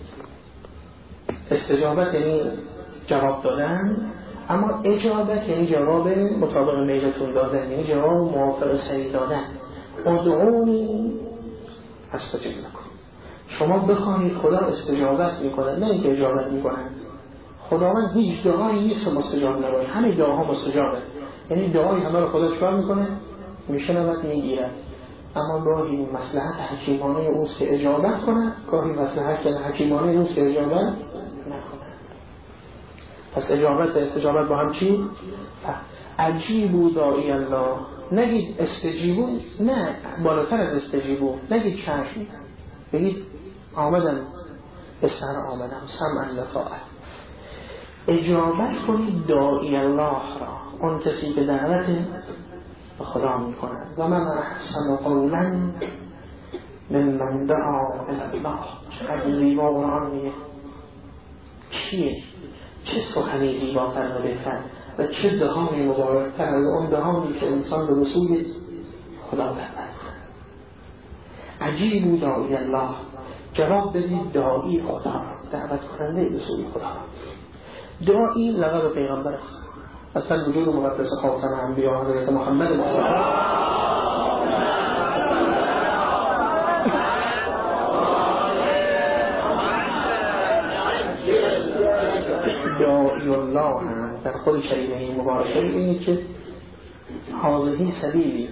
استجابت یعنی جواب دادن، اما اجابت یعنی جواب مطابق میلتون دادن، یعنی جواب موافق صحیح دادن. ادعونی استجب لکم، شما بخواهید خدا استجابت میکنه، نه اینکه اجابت میکنه. خداوند هیچ دعایی نیست مستجاب نباشه، همه دعاها مستجابه. یعنی دعای همه رو خدا چکار میکنه؟ میشنود میگیرد، اما گاهی مصلحت حکیمانه اوست که اجابت کنه، گاهی مصلحت حکیمانه اوست که اجابت نکنه. پس اجابت به استجابت با هم چی؟ عجیبوا داعی الله، نگید استجیبو، نه بالاتر از استجیبو، نگید چشم، بگید آمدن به سر آمدم سمعا لطاعت. اجابت کنید داعی الله را، اون کسی که دعوت به خدا می کند. و من احسن قولا ممن دعا الی الله. چقدر زیبا قرآن میگه. کیه؟ چه سخنی زیباتر و بهتر و چه دهانی مبارکتر از اون دهانی که انسان به رسول خدا دعوت کند. عجیبوا داعی الله، جواب بدید داعی خدا، دعوت کننده رسول خدا. داعی لقب پیغمبر است. اصلا وجود مقدس خاتم انبیا حضرت محمد مصطفی داعی الله هم در خود کلمه مبارکه اینه که هذه سبیلی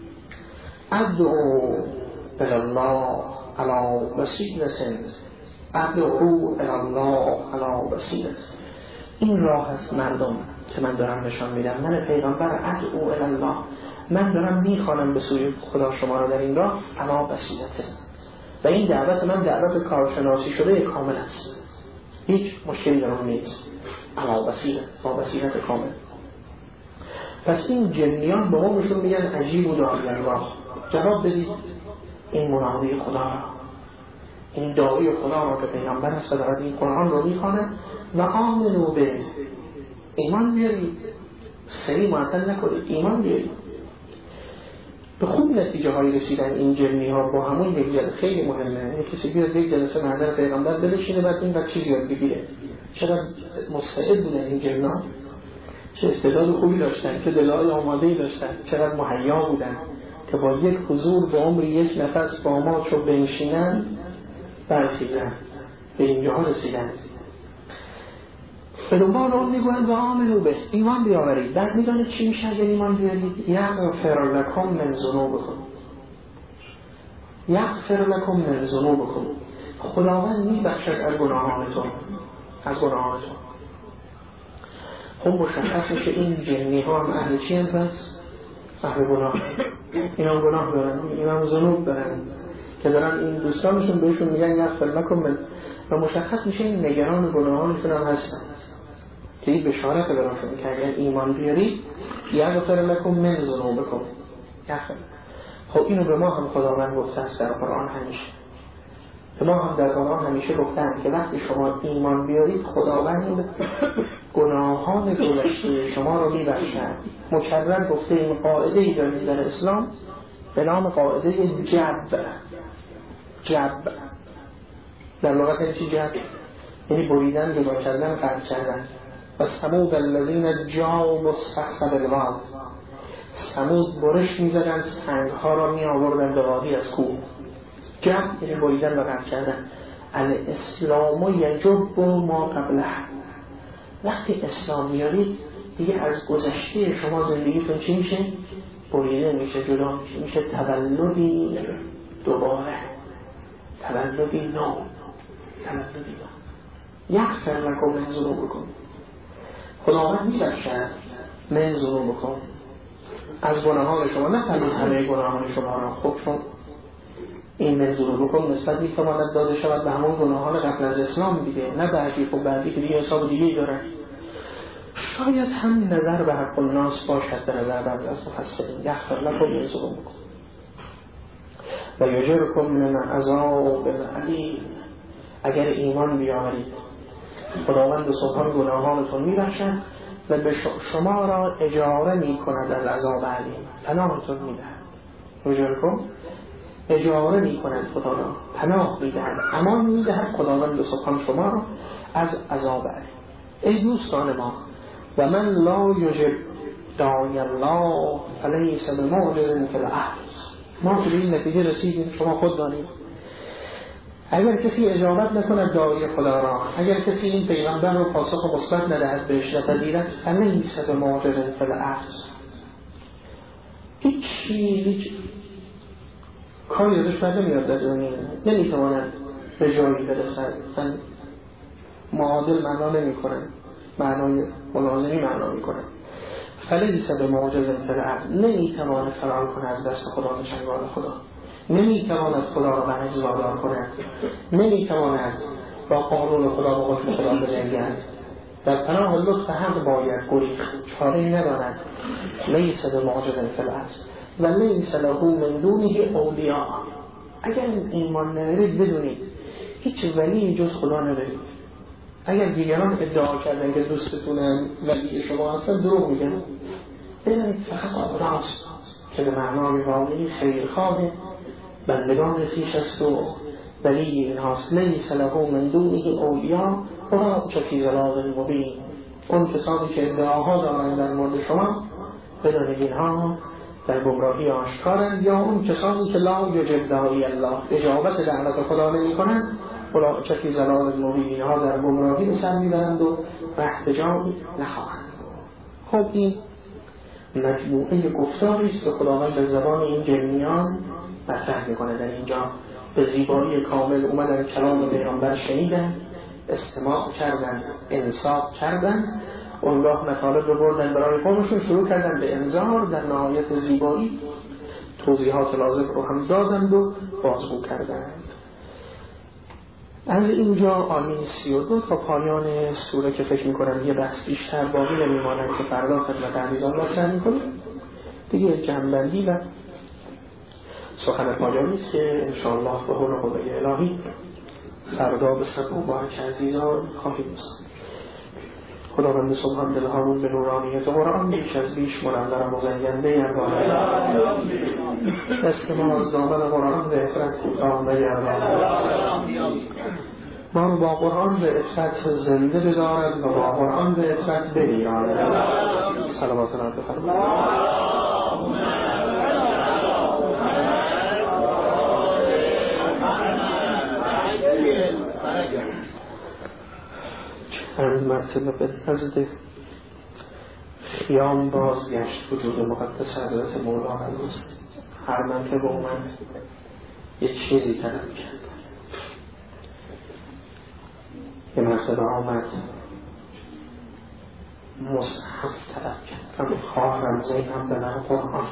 ادعو الی الله علی بصیرة ادعو الی الله علی بصیرة. این راه است مردم که من دارم نشان میدم. من پیغمبر ادعو الی الله، من دارم میخوانم به سوی خدا شما را در این راه علی بصیرة. و این دعوت من دعوت کارشناسی شده کامل است، هیچ مشکلی در اون نیست. علی بصیرة، با بصیرت کامل. پس این جنیان با ما بهشون میگن عجیب و داعی الله. جواب بدید این منادی خدا را، این داعی خدا را که پیغمبر است و دارد این قرآن رو میخواند و آمنو به، ایمان بیارید، سری معطل نکنید، ایمان بیارید. به خوب نتیجه هایی رسیدن این جنی ها با همون یک جلسه. خیلی مهمه یک کسی بیاد یک جلسه محضر پیغمبر بنشینه بعد این وقت چیزی یاد بگیره. چقدر مستعد بودن این جنات، چه استعداد خوبی داشتن، چه دلای آماده‌ای داشتن، چقدر مهیا بودن که با یک حضور به عمر یک نفس با ما چو بنشینن برخیزن به اینجاها رسیدن. به دنبال اون میگوین و آمنو به، ایمان بیاورید. بعد میدانید چی میشه اگر ایمان بیارید؟ یغفر لکم من ذنوبکم، یغفر لکم من ذنوبکم، خداوند میبخشد از گناهانتون، از گناهانتون. خب مشخص میشه این جنی ها هم اهل چی هم پس؟ اهل گناه. این هم گناه دارن، این هم ذنوب دارن که دارن این دوستانشون بهشون میگن یغفر لکم من، و مشخص میشه این نگران گناهانشون هم هستن که این بشارت براشون که اگر ایمان بیارید یغفر لکم من ذنوبکم. خب اینو به ما هم خداوند گفته است در قرآن همیشه، که ما هم در قرآن همیشه گفتن که وقتی شما ایمان بیارید خداوند گناهان گذشته شما رو میبخشد. مکرر گفته این قاعده ای دارید در اسلام به نام قاعده جب. جب در لغت این چی جب؟ یعنی بریدن، جدا کردن، قطع کردن. و ثمود الذین جابوا الصخر بالواد، ثمود برش میزدن، سنگها را می آوردن به وادی از کوه. جب یعنی بریدن و قطع کردن. الاسلام یجب ما قبله، وقتی اسلام میارید دیگه از گذشته شما زندگیتون چی میشه؟ بریده میشه، جدا میشه، میشه تولدی دوباره، تولدی نو، تولدی نو. یغفر لکم من ذنوبکم، خداوند میبخشد من ذنوبکم، از گناهان شما، نه فقط همه گناهان شما را. خب چون این من ذنوبکم نسبت میتواند داده شود به همون گناهان قبل از اسلام دیگه، نه بعدی. خب بعدی که دیگه حساب دیگه داره. شاید هم نظر به حق الناس باشد در نظر بعض از مفسرین. یغفر لکم من ذنوبکم و یجرکم من عذاب علیم، اگر ایمان بیاورید خداوند به سبحان گناهانتون میبخشد و به شما را اجاره میکند از عذاب علیم، پناهتون میدهد. یجرکم اجاره میکند، خدا را پناه میدهد، امان میدهد خداوند به سبحان شما را از عذاب علیم. ای دوستان ما، و من لا یجب داعی الله فلیس بمعجز فی الارض. ما به این نتیجه رسیدیم، شما خود دانید. اگر کسی اجابت نکند داعی خدا را، اگر کسی این پیغمبر رو پاسخ مثبت ندهد بهش، نپذیرد، فلیس بمعجز فی الارض، هیچ هیچ کاری ازش بر نمیاد در دنیا، نمیتواند به جایی برسد. مثلا معادل معنا نمی کنن، معنای ملازمی معنا می کنن. فلیس بمعجز فی الارض، نمیتواند فرار کنه از دست خدا و چنگال خدا، نمیتواند خدا را به عجز وادار کند، نمیتواند با قانون خدا و حکم خدا بجنگد. در پناه لطف حق باید گریخت، چاره‌ای ندارد. لیس بمعجز فی الارض و لیس له من دونه اولیاء. اگر ایمان ندارید بدونید هیچ ولی جز خدا ندارید. اگر دیگران ادعا کردن که دوستتونن ولی شما هستن، دروغ میگن. بدونید فقط خداست که به معنای واقعی خیرخواه بندگان خویش است و ولی اینهاست. لیس له من دونه اولیاء اولئک فی ضلال مبین. اون کسانی که ادعاها دارند در مورد شما، بدونید اینها در گمراهی آشکارند. یا اون کسانی که لا یجب داعی الله، اجابت دعوت خدا نمی کنند، اولئک فی ضلال مبین، اینها در گمراهی به سر میبرند و رهت جایی نخواهند. خب این مجموعه گفتاری است که خداوند به زبان این جنیان مطرح میکنه. در اینجا به زیبایی کامل اومدن کلام پیغمبر شنیدن، استماع کردن، انصات کردن، اونگاه مطالب رو بردن برای قومشون، شروع کردن به انذار، در نهایت زیبایی توضیحات لازم رو هم دادند و بازگو کردند. از اینجا آیه سی و دو تا پایان سوره که فکر میکنم یه بحث بیشتر باقی نمیماند که فردا خدمت عزیزان مطرح میکنیم دیگه، جنبندی و سخن پایانی است که انشاءالله به حول و قوه الهی فردا به سر مبارک عزیزان خواهیم رسید. خداوند سبحان دلهامون به نورانیت قرآن بیش از بیش منور مزین بیرگان، دست ما از دامن قرآن به افرت کوتاه بیرگان، ما رو با قرآن به افرت زنده بدارد و با قرآن به افرت بمیراند. صلوات الله بفرمایید. چند مرتبه به نزد خیام بازگشت وجود مقدس حضرت مولا علیه. هر منطقه اومد یک چیزی طلب کرد. یه مرتبه آمد مصحف طلب کرد، اما خواهرم زینب به من قرآن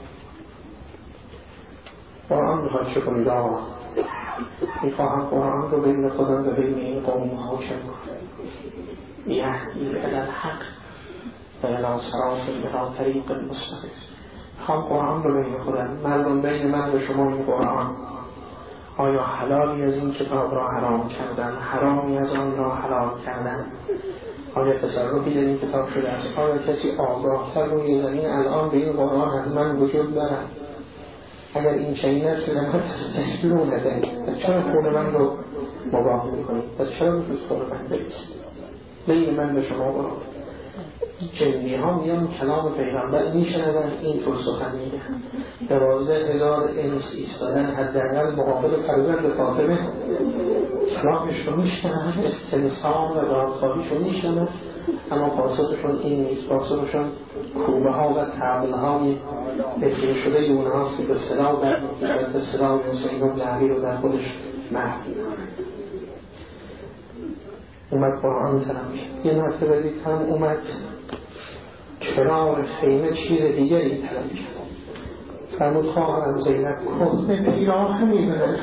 قرآن میخواد چه کنید آقا؟ میخواهم قرآن رو بین خودم و بین این قوم حاکم کنم، یهدی الی الحق و الی صراط الی طریق المستقیم. میخوام قرآن رو بین خودم، مردم بین من و شما این قرآن، آیا حلالی از این کتاب را حرام کردن، حرامی از آن را حلال کردن، آیا تصرفی در این کتاب شده است، آیا کسی آگاه‌تر روی زمین الان به این قرآن از من وجود دارد؟ اگر این چنین است که من تستشلو ندهید، پس چرا خون من رو مباح میکنید؟ پس چرا بجوز خون من برسید؟ بین من به شما قرآن. جنبی ها میان کلام پیغمبر میشنون، این طور سخن میگن. دوازده هزار انس ایستادن حداقل مقابل فرزند فاطمه، کلامش رو میشنون، استنسان و دادخواهیش رو میشنون، اما پاسخشون این نیست. پاسخشون کوبه ها و طبل های بسیار شده اون هاست که به صدا در به صدا حسین و زهری رو در خودش محفی اومد قرآن ترم. یه مرتبه دید هم اومد کنار خیمه چیز دیگری طلب کرد. فرمود خواهرم زینب کهنه پیراهنی بدن،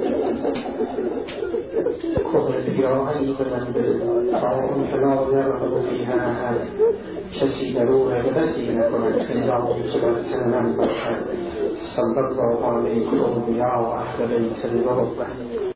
کهنه پیراهنی بدن به فرمون کلا یرغب فیها احد، کسی در او رغبتی نکند الا که بر تن من باشد. صلی الله علیکم یا اهل بیت الرحمة.